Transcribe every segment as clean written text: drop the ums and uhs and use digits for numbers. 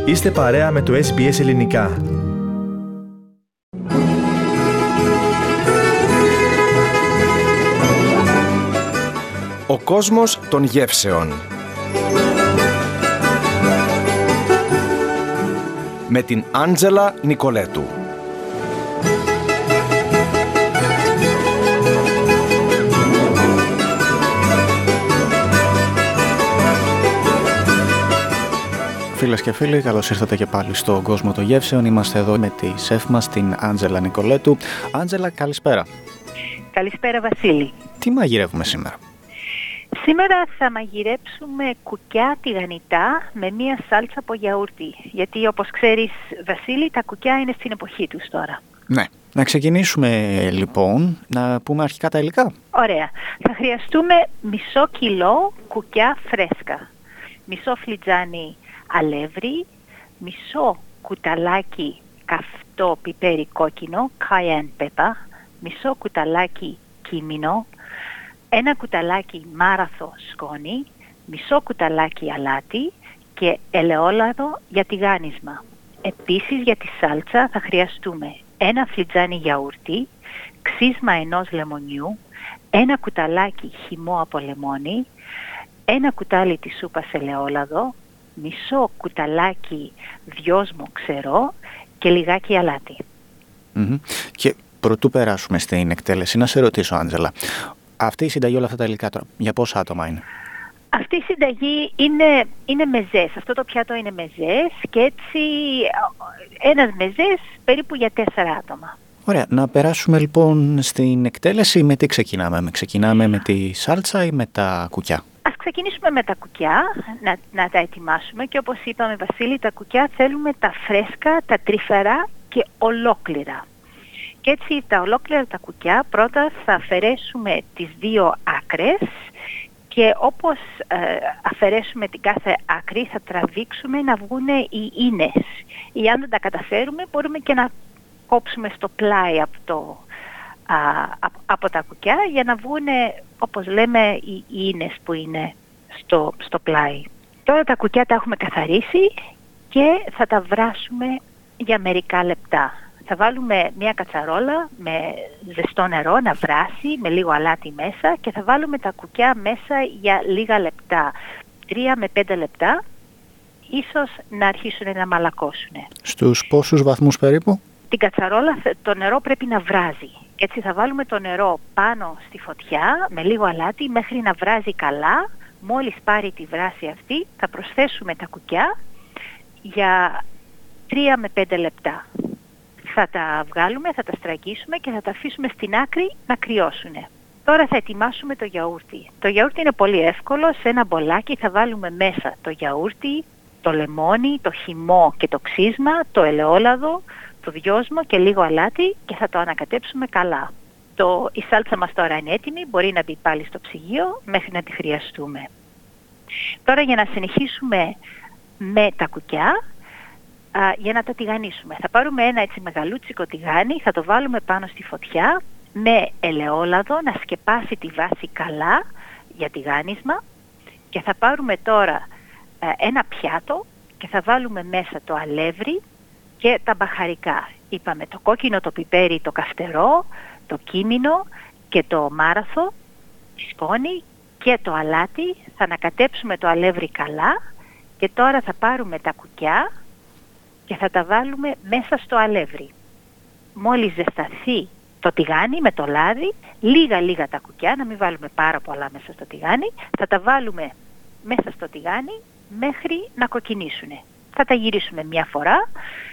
Είστε παρέα με το SBS Ελληνικά. Ο κόσμος των γεύσεων. Με την Άντζελα Νικολέτου. Φίλες και φίλοι, καλώς ήρθατε και πάλι στον κόσμο των γεύσεων. Είμαστε εδώ με τη σεφ μας, την Άντζελα Νικολέτου. Άντζελα, καλησπέρα. Καλησπέρα, Βασίλη. Τι μαγειρεύουμε σήμερα? Σήμερα θα μαγειρέψουμε κουκιά τηγανιτά με μία σάλτσα από γιαούρτι. Γιατί όπως ξέρεις, Βασίλη, τα κουκιά είναι στην εποχή τους τώρα. Ναι. Να ξεκινήσουμε λοιπόν, να πούμε αρχικά τα υλικά. Ωραία. Θα χρειαστούμε μισό κιλό κουκιά φρέσκα, μισό φλιτζάνι αλεύρι, μισό κουταλάκι καυτό πιπέρι κόκκινο, cayenne pepper, μισό κουταλάκι κίμινο, ένα κουταλάκι μάραθο σκόνη, μισό κουταλάκι αλάτι και ελαιόλαδο για τηγάνισμα. Επίσης για τη σάλτσα θα χρειαστούμε ένα φλιτζάνι γιαούρτι, ξύσμα ενός λεμονιού, ένα κουταλάκι χυμό από λεμόνι, ένα κουτάλι της σούπας ελαιόλαδο, μισό κουταλάκι δυόσμο ξερό και λιγάκι αλάτι. Και πρωτού περάσουμε στην εκτέλεση, να σε ρωτήσω, Άντζελα, αυτή η συνταγή, όλα αυτά τα υλικά, για πόσα άτομα είναι? Αυτή η συνταγή είναι μεζές. Αυτό το πιάτο είναι μεζές και έτσι ένας μεζές περίπου για 4 άτομα. Ωραία. Να περάσουμε λοιπόν στην εκτέλεση. Με τι ξεκινάμε? Ξεκινάμε με τη σάλτσα ή με τα κουκιά? Ας ξεκινήσουμε με τα κουκιά, να τα ετοιμάσουμε και όπως είπαμε, Βασίλη, τα κουκιά θέλουμε τα φρέσκα, τα τρυφερά και ολόκληρα. Και έτσι τα ολόκληρα τα κουκιά πρώτα θα αφαιρέσουμε τις δύο άκρες και όπως αφαιρέσουμε την κάθε άκρη θα τραβήξουμε να βγουν οι ίνες. Ή αν δεν τα καταφέρουμε μπορούμε και να κόψουμε στο πλάι από τα κουκιά για να βγουν, όπως λέμε, οι ίνες που είναι στο πλάι. Τώρα τα κουκιά τα έχουμε καθαρίσει και θα τα βράσουμε για μερικά λεπτά. Θα βάλουμε μια κατσαρόλα με ζεστό νερό να βράσει με λίγο αλάτι μέσα και θα βάλουμε τα κουκιά μέσα για λίγα λεπτά, 3 με 5 λεπτά, ίσως να αρχίσουν να μαλακώσουν. Στους πόσους βαθμούς περίπου? Την κατσαρόλα το νερό πρέπει να βράζει. Έτσι θα βάλουμε το νερό πάνω στη φωτιά με λίγο αλάτι μέχρι να βράζει καλά. Μόλις πάρει τη βράση αυτή θα προσθέσουμε τα κουκιά για 3 με 5 λεπτά. Θα τα βγάλουμε, θα τα στραγγίσουμε και θα τα αφήσουμε στην άκρη να κρυώσουν. Τώρα θα ετοιμάσουμε το γιαούρτι. Το γιαούρτι είναι πολύ εύκολο. Σε ένα μπολάκι θα βάλουμε μέσα το γιαούρτι, το λεμόνι, το χυμό και το ξύσμα, το ελαιόλαδο, το δυόσμο και λίγο αλάτι και θα το ανακατέψουμε καλά. Η σάλτσα μας τώρα είναι έτοιμη, μπορεί να μπει πάλι στο ψυγείο μέχρι να τη χρειαστούμε. Τώρα για να συνεχίσουμε με τα κουκιά, για να τα τηγανίσουμε. Θα πάρουμε ένα έτσι μεγαλούτσικο τηγάνι, θα το βάλουμε πάνω στη φωτιά με ελαιόλαδο να σκεπάσει τη βάση καλά για τηγάνισμα και θα πάρουμε τώρα ένα πιάτο και θα βάλουμε μέσα το αλεύρι και τα μπαχαρικά. Είπαμε το κόκκινο, το πιπέρι, το καυτερό, το κίμινο και το μάραθο, τη σκόνη και το αλάτι. Θα ανακατέψουμε το αλεύρι καλά και τώρα θα πάρουμε τα κουκιά και θα τα βάλουμε μέσα στο αλεύρι. Μόλις ζεσταθεί το τηγάνι με το λάδι, λίγα τα κουκιά, να μην βάλουμε πάρα πολλά μέσα στο τηγάνι, θα τα βάλουμε μέσα στο τηγάνι μέχρι να κοκκινήσουν. Θα τα γυρίσουμε μια φορά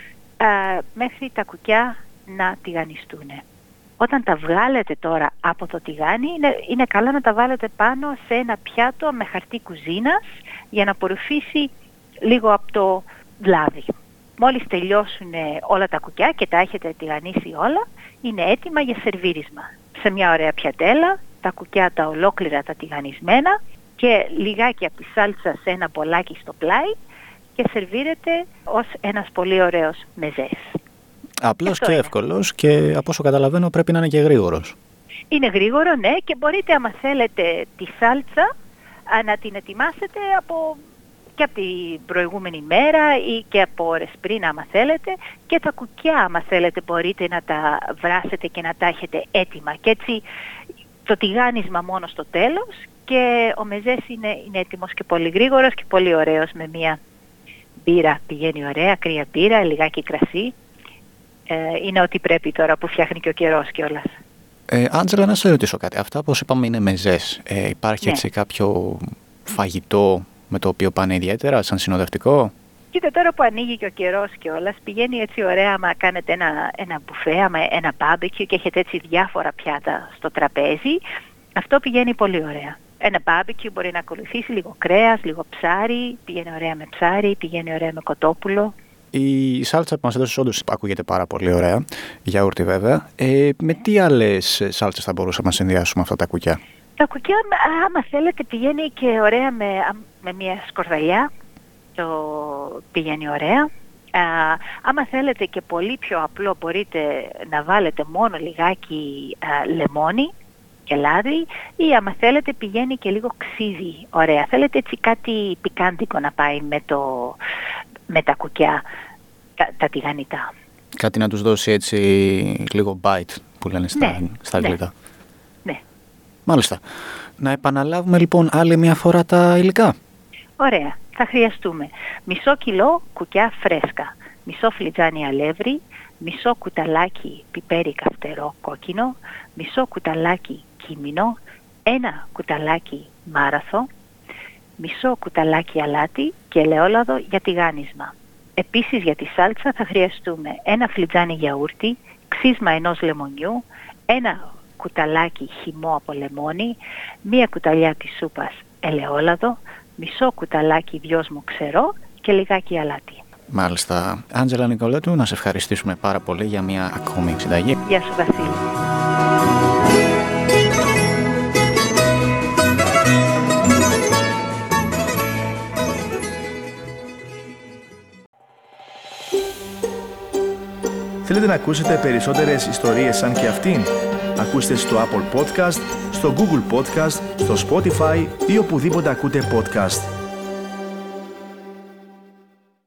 μέχρι τα κουκιά να τηγανιστούν. Όταν τα βγάλετε τώρα από το τηγάνι, είναι καλά να τα βάλετε πάνω σε ένα πιάτο με χαρτί κουζίνας για να απορροφήσει λίγο από το λάδι. Μόλις τελειώσουν όλα τα κουκιά και τα έχετε τηγανίσει όλα, είναι έτοιμα για σερβίρισμα. Σε μια ωραία πιατέλα, τα κουκιά τα ολόκληρα τα τηγανισμένα και λιγάκι από τη σάλτσα σε ένα μπολάκι στο πλάι και σερβίρεται ως ένας πολύ ωραίος μεζές. Απλός και εύκολος και από όσο καταλαβαίνω πρέπει να είναι και γρήγορος. Είναι γρήγορο, ναι, και μπορείτε άμα θέλετε τη σάλτσα να την ετοιμάσετε από και από την προηγούμενη μέρα ή και από ώρες πριν άμα θέλετε, και τα κουκιά άμα θέλετε μπορείτε να τα βράσετε και να τα έχετε έτοιμα. Και έτσι το τηγάνισμα μόνο στο τέλος και ο μεζές είναι έτοιμος και πολύ γρήγορος και πολύ ωραίος με μια μπύρα. Πηγαίνει ωραία, κρύα μπύρα, λιγάκι κρασί. Είναι ό,τι πρέπει τώρα που φτιάχνει και ο καιρός κιόλας. Άντζελα, να σε ρωτήσω κάτι. Αυτά όπως είπαμε είναι μεζές. Υπάρχει έτσι κάποιο φαγητό με το οποίο πάνε ιδιαίτερα, σαν συνοδευτικό? Κοίτα, τώρα που ανοίγει και ο καιρός κιόλας, πηγαίνει έτσι ωραία άμα κάνετε ένα μπουφέ, άμα ένα barbecue και έχετε έτσι διάφορα πιάτα στο τραπέζι. Αυτό πηγαίνει πολύ ωραία. Ένα barbecue μπορεί να ακολουθήσει λίγο κρέας, λίγο ψάρι, πηγαίνει ωραία με ψάρι, πηγαίνει ωραία με κοτόπουλο. Η σάλτσα που μας έδωσες όντως ακούγεται πάρα πολύ ωραία, γιαούρτι βέβαια. Με τι άλλες σάλτσες θα μπορούσαμε να συνδυάσουμε αυτά τα κουκιά? Τα κουκιά, άμα θέλετε, πηγαίνει και ωραία με μια σκορδαλιά. Το πηγαίνει ωραία. Άμα θέλετε και πολύ πιο απλό, μπορείτε να βάλετε μόνο λιγάκι λεμόνι και λάδι, ή άμα θέλετε πηγαίνει και λίγο ξύδι. Ωραία. Θέλετε έτσι κάτι πικάντικο να πάει με τα κουκιά, τα τηγανιτά. Κάτι να τους δώσει έτσι λίγο bite που λένε στα αγγλικά. Ναι. Μάλιστα. Να επαναλάβουμε λοιπόν άλλη μια φορά τα υλικά. Ωραία. Θα χρειαστούμε μισό κιλό κουκιά φρέσκα, μισό φλιτζάνι αλεύρι, μισό κουταλάκι πιπέρι καυτερό κόκκινο, μισό κουταλάκι κίμινο, ένα κουταλάκι μάραθο, μισό κουταλάκι αλάτι και ελαιόλαδο για τηγάνισμα. Επίσης για τη σάλτσα θα χρειαστούμε ένα φλιτζάνι γιαούρτι, ξύσμα ενός λεμονιού, ένα κουταλάκι χυμό από λεμόνι, μία κουταλιά της σούπας ελαιόλαδο, μισό κουταλάκι δυόσμο ξερό και λιγάκι αλάτι. Μάλιστα. Άντζελα Νικολέτου, να σε ευχαριστήσουμε πάρα πολύ για μια ακόμη συνταγή. Γεια σου Βασίλη. Θέλετε να ακούσετε περισσότερες ιστορίες σαν και αυτήν? Ακούστε στο Apple Podcast, στο Google Podcast, στο Spotify ή οπουδήποτε ακούτε podcast.